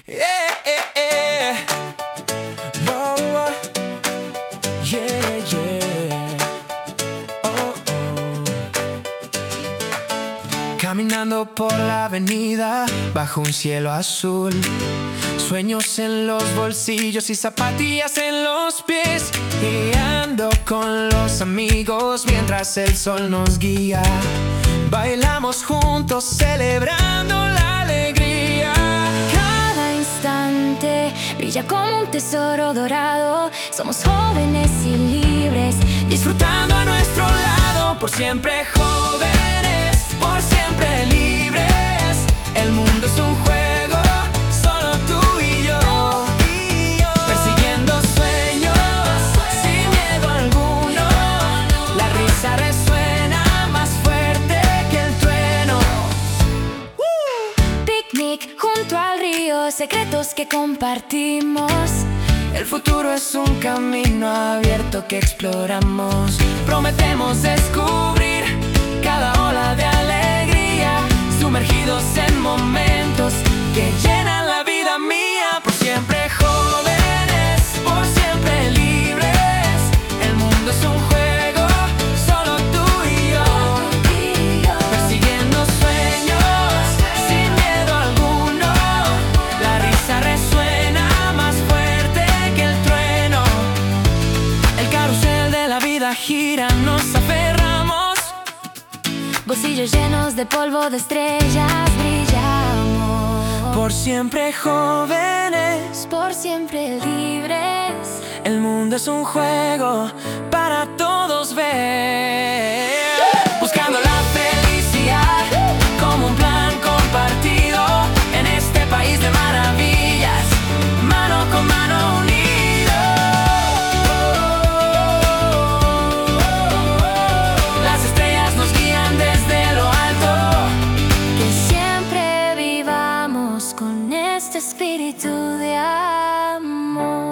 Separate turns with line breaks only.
Yeah, yeah, yeah. Oh, oh. Yeah, yeah. Oh, oh. Caminando por la avenida bajo un cielo azul, sueños en los bolsillos y zapatillas en los pies, y ando con los amigos mientras el sol nos guía. Bailamos juntos celebrando la alegría.
Cada instante brilla como un tesoro dorado. Somos jóvenes y libres,
Disfrutando a nuestro lado, por siempre jóvenes, por siempre libres. El mundo es un juego, solo tú y yo, persiguiendo sueños, sin miedo alguno. La risa resuena más fuerte que el trueno.
picnic junto al río, secretos que compartimos.
El futuro es un camino abierto que exploramos. Prometemos descubrir cada ola de alegría, sumergidos en momentos que llenan la vida mía. Por siempre jóvenes, por siempre libres. El mundo es un juego, solo tú y yo, persiguiendo sueños, sin miedo alguno. La risa resuena más fuerte que el trueno. El carrusel de la vida gira, nos aferramos.
Bolsillos llenos de polvo de estrellas, brillamos.
Por siempre jóvenes,
Por siempre libres.
el mundo es un juego para todos ver. Buscando la felicidad como un plan compartido en este país de maravillas, mano con mano unidos. Las estrellas nos guían desde lo alto.
Que siempre vivamos con este espíritu de amor.